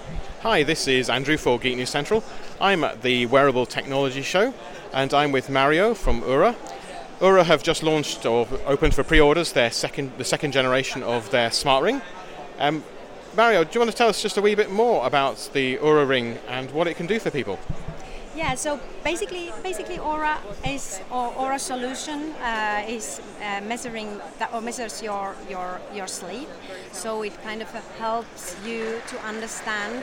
Hi, this is Andrew for Geek News Central. I'm at the Wearable Technology Show, and I'm with Mario from Oura. Oura have just launched or opened for pre-orders the second generation of their smart ring. Mario, do you want to tell us just a wee bit more about the Oura ring and what it can do for people? Yeah, so basically, Oura is or Oura solution is measures your sleep. So it kind of helps you to understand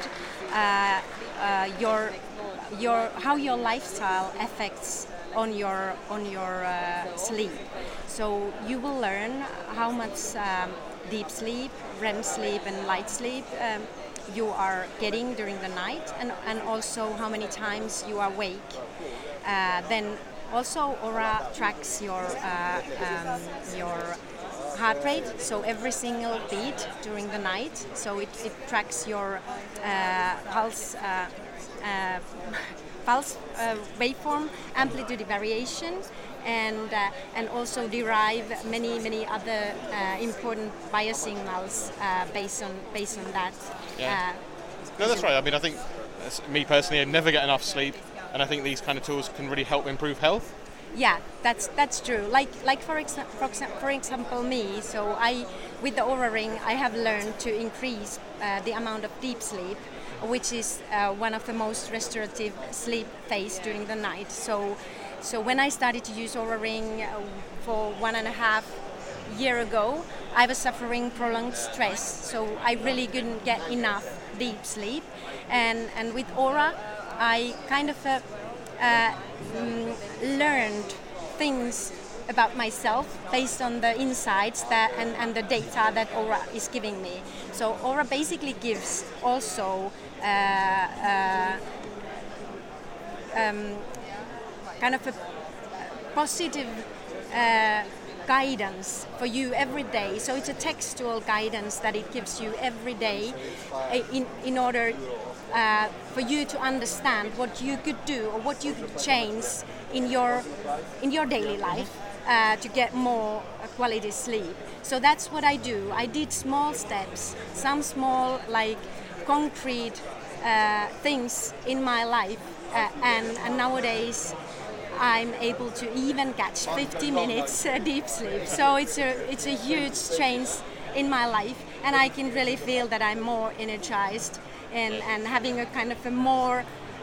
your how your lifestyle affects on your sleep. So you will learn how much deep sleep, REM sleep, and light sleep you are getting during the night, and also how many times you are awake. Then also Oura tracks your heart rate, so every single beat during the night. So it tracks your pulse waveform, amplitude variation, and also derive many other important biosignals based on that. Yeah. No, that's right. I mean, I think me personally, I never get enough sleep, and I think these kind of tools can really help improve health. Yeah, that's true. Like for example, me. So with the Oura ring, I have learned to increase the amount of deep sleep, which is one of the most restorative sleep phase during the night. So when I started to use Oura ring for 1.5 years ago, I was suffering prolonged stress. So I really couldn't get enough deep sleep, and with Oura, I kind of learned things about myself based on the insights and the data that Oura is giving me. So Oura basically gives also kind of a positive guidance for you every day. So it's a textual guidance that it gives you every day in order for you to understand what you could do or what you could change in your daily life to get more quality sleep. So that's what I do. I did small steps, some small like concrete things in my life, and nowadays I'm able to even catch 50 minutes deep sleep. So it's a huge change in my life, and I can really feel that I'm more energized and having a kind of a more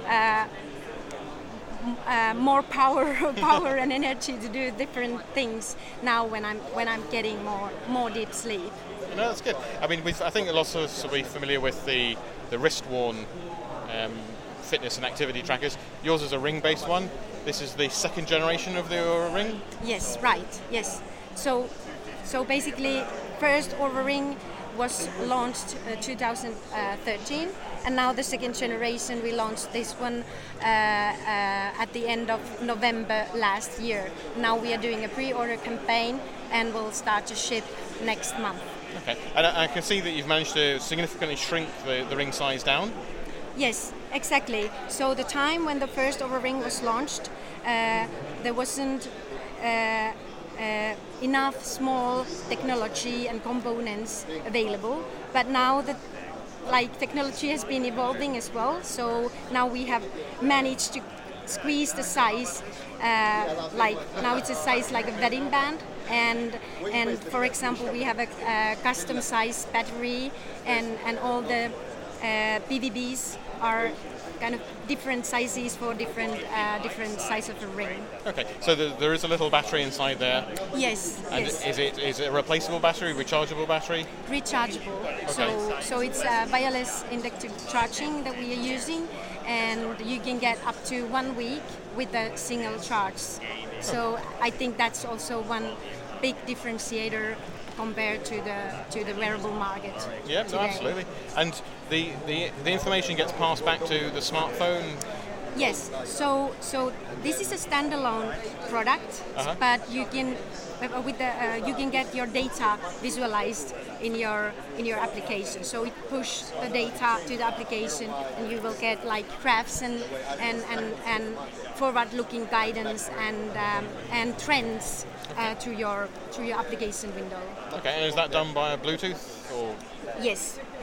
power and energy to do different things now when I'm getting more deep sleep. No, that's good. I mean, I think a lot of us will be familiar with the wrist-worn fitness and activity trackers. Yours is a ring-based one. This is the second generation of the Oura ring? Yes, right. Yes. So basically, first Oura ring was launched 2013, and now the second generation, we launched this one at the end of November last year. Now we are doing a pre-order campaign and we'll start to ship next month. Okay, and I can see that you've managed to significantly shrink the ring size down. Yes, exactly. So the time when the first Oura ring was launched, there wasn't enough small technology and components available. But now that technology has been evolving as well, so now we have managed to squeeze the size. Now it's a size like a wedding band, and for example we have a custom size battery, and all the PVBs are kind of different sizes for different size of the ring. Okay, so there is a little battery inside there. Yes. And yes. Is it a replaceable battery, rechargeable battery? Rechargeable. Okay. So it's wireless inductive charging that we are using, and you can get up to 1 week with a single charge. So I think that's also one big differentiator compared to the wearable market. Yeah, no, absolutely. And the information gets passed back to the smartphone. Yes. So this is a standalone product, but you can you can get your data visualized in your application. So it pushes the data to the application, and you will get like graphs and forward-looking guidance and trends to your application window. Okay, and is that done by Bluetooth or? Yes,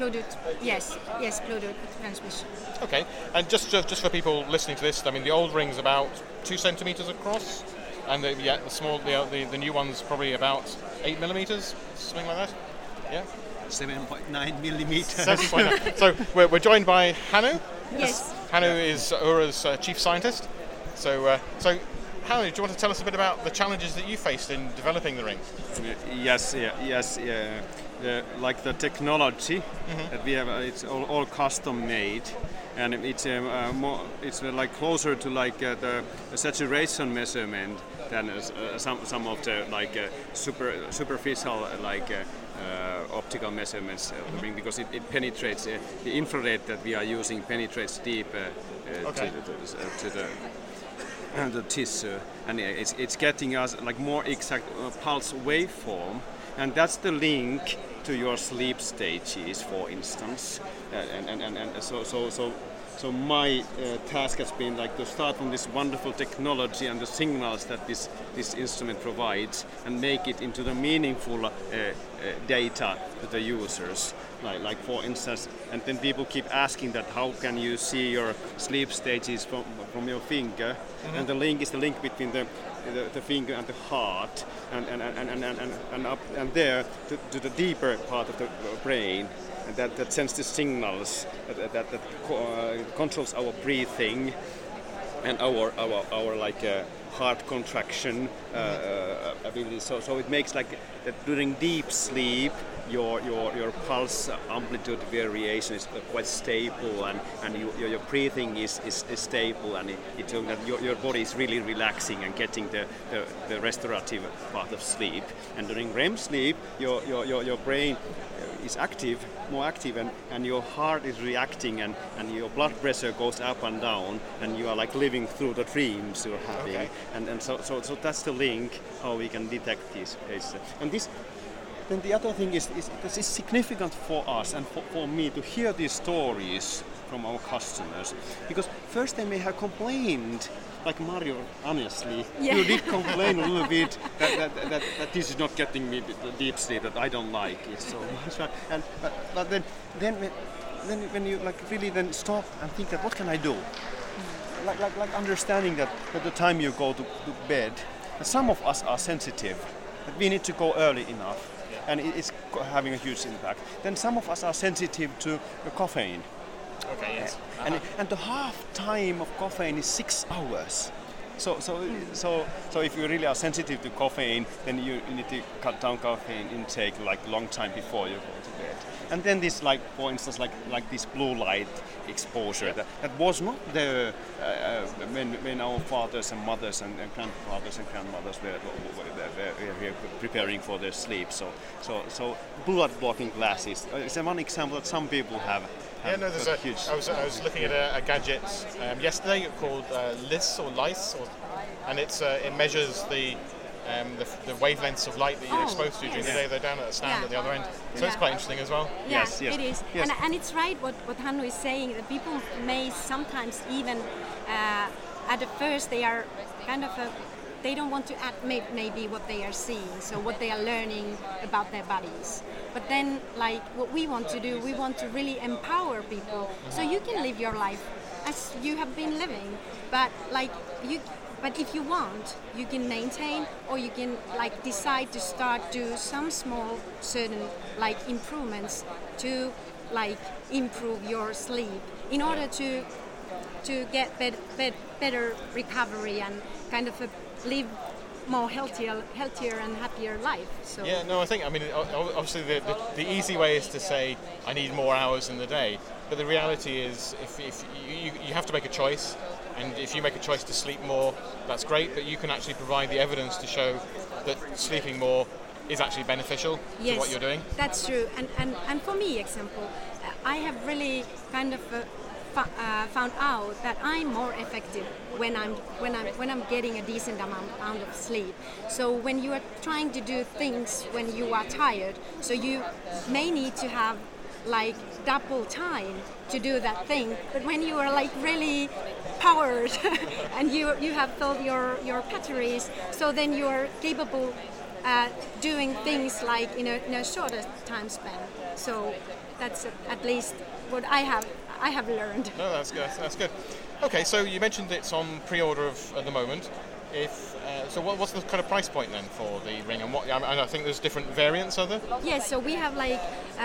Bluetooth. Yes, Bluetooth transmission. Okay, and just for people listening to this, I mean, the old ring's about 2 centimeters across, and the new one's probably about 8 millimeters, something like that. Yeah. 7.9 millimeters. 7.9. So we're joined by Hannu. Yes. Hannu is Ura's chief scientist. So Hannu, do you want to tell us a bit about the challenges that you faced in developing the ring? Yes. Like the technology that we have, it's all custom made, and it's like closer to like the saturation measurement than some of the like superficial like optical measurements of the ring, because it penetrates the infrared that we are using penetrates deep to the tissue, and it's getting us like more exact pulse waveform, and that's the link to your sleep stages, for instance, so my task has been like to start from this wonderful technology and the signals that this instrument provides, and make it into the meaningful data to the users. Like for instance, and then people keep asking that how can you see your sleep stages from your finger, and the link is the link between the finger and the heart, and up and there to the deeper part of the brain, and that sends the signals that controls our breathing and our like heart contraction ability. So it makes like that during deep sleep your pulse amplitude variation is quite stable, and your breathing is stable, and it shows that your body is really relaxing and getting the restorative part of sleep. And during REM sleep, your brain is more active, and your heart is reacting, and your blood pressure goes up and down, and you are like living through the dreams you're having. Okay. And so that's the link how we can detect these cases. And this. Then the other thing is this is significant for us and for me to hear these stories from our customers, because first they may have complained, like Mario, honestly, you did complain a little bit that this is not getting me the deep sleep, that I don't like it so much. But then when you like really then stop and think that what can I do? Like understanding that at the time you go to bed, that some of us are sensitive, that we need to go early enough, and it's having a huge impact. Then some of us are sensitive to caffeine. Okay, yes. And the half time of caffeine is 6 hours. So if you really are sensitive to caffeine, then you need to cut down caffeine intake like long time before you go to bed. And then this, like for instance, like this blue light exposure that was not there when our fathers and mothers and grandfathers and grandmothers were preparing for their sleep. So blood blocking glasses is one example that some people have. Yeah, no, there's huge. I was looking at a gadget yesterday called LIS, and it measures the wavelengths of light that you're exposed to during the day. They're down at a stand at the other end, so it's quite interesting as well. Yeah, Yes. it is. Yes. And it's right what Hannu is saying, that people may sometimes even at the first they are kind of they don't want to admit maybe what they are seeing, so what they are learning about their bodies. But then, like what we want to do, we want to really empower people, so you can live your life as you have been living. But if you want, you can maintain, or you can like decide to start do some small certain like improvements to like improve your sleep in order to get better recovery and kind of live more healthier and happier life. So Yeah, no, I mean, obviously the easy way is to say I need more hours in the day, but the reality is if you have to make a choice, and if you make a choice to sleep more, that's great, but you can actually provide the evidence to show that sleeping more is actually beneficial to what you're doing. That's true. And for me, example, I have really kind of found out that I'm more effective when I'm getting a decent amount of sleep. So when you are trying to do things when you are tired, so you may need to have like double time to do that thing. But when you are like really powered and you have filled your batteries, so then you are capable doing things like in a shorter time span. So That's at least what I have learned. No, that's good. That's good. Okay, so you mentioned it's on pre-order at the moment. What's the kind of price point then for the ring? And I think there's different variants, are there? Yes, so we have like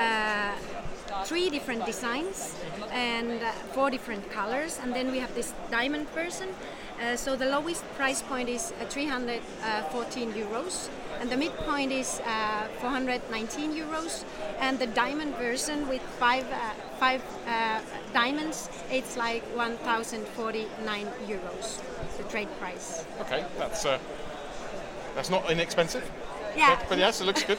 3 different designs and 4 different colors, and then we have this diamond version. So the lowest price point is 314 euros, and the midpoint is 419 euros, and the diamond version with 5 diamonds, it's like 1,049 euros, the trade price. Okay, that's not inexpensive. Yeah. But yes, it looks good.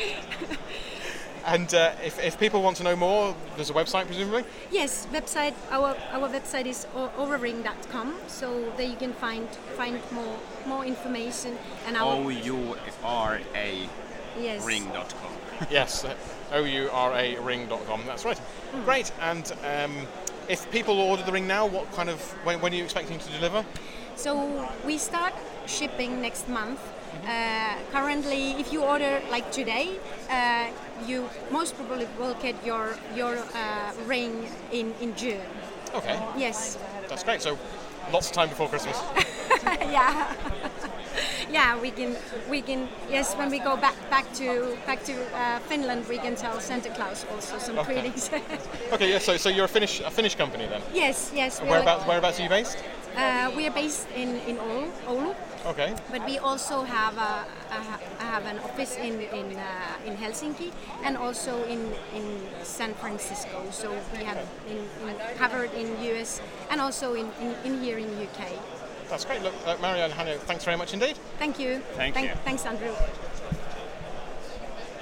And if people want to know more, there's a website presumably? Yes, website. Our website is ouraring.com, so there you can find more information. And our OURA yes. ring.com. Yes, OURAring.com. That's right. Great. And if people order the ring now, when are you expecting to deliver? So we start shipping next month. Currently, if you order like today, you most probably will get your ring in June. Okay. Yes. That's great. So lots of time before Christmas. Yeah. Yeah, we can. Yes, when we go back to Finland, we can tell Santa Claus also some greetings. Okay. Yeah. So you're a Finnish company then? Yes. Whereabouts are you based? We are based in Oulu. Okay. But we also have an office in Helsinki and also in San Francisco. So we have covered in US and also in here in UK. That's great. Look, Mario and Hanno, thanks very much indeed. Thank you. Thank you. Thanks, Andrew.